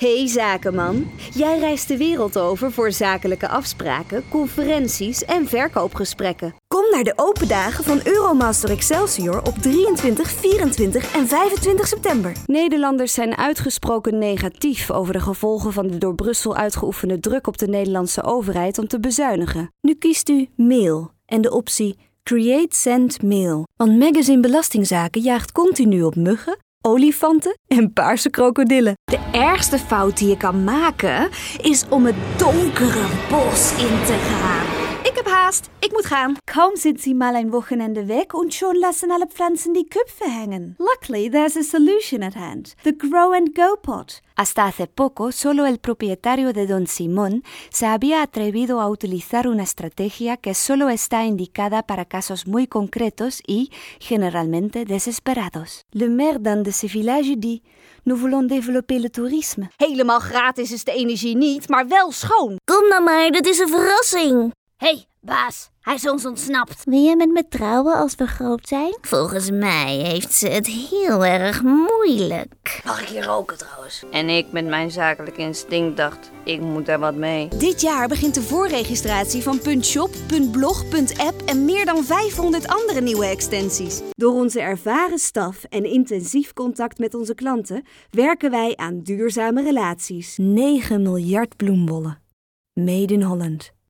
Hey zakenman, jij reist de wereld over voor zakelijke afspraken, conferenties en verkoopgesprekken. Kom naar de open dagen van Euromaster Excelsior op 23, 24 en 25 september. Nederlanders zijn uitgesproken negatief over de gevolgen van de door Brussel uitgeoefende druk op de Nederlandse overheid om te bezuinigen. Nu kiest u mail en de optie Create Send Mail. Want Magazine Belastingzaken jaagt continu op muggen, olifanten en paarse krokodillen. De ergste fout die je kan maken is om het donkere bos in te gaan. Ik heb haast, ik moet gaan. Kaum sind Sie mal ein Wochenende weg und schon lassen alle Pflanzen die Köpfe hängen. Luckily, there's a solution at hand. The Grow and Go Pot. Hasta hace poco, solo el propietario de Don Simón se había atrevido a utilizar una estrategia que solo está indicada para casos muy concretos y, generalmente, desesperados. Le maire d'un de ces villages dit: Nous voulons développer le tourisme. Helemaal gratis is de energie niet, maar wel schoon. Kom nou maar, dat is een verrassing. Hé, baas, hij is ons ontsnapt. Wil jij met me trouwen als we groot zijn? Volgens mij heeft ze het heel erg moeilijk. Mag ik hier roken trouwens? En ik met mijn zakelijk instinct dacht, ik moet daar wat mee. Dit jaar begint de voorregistratie van .shop, .blog, .app en meer dan 500 andere nieuwe extensies. Door onze ervaren staf en intensief contact met onze klanten werken wij aan duurzame relaties. 9 miljard bloembollen. Made in Holland.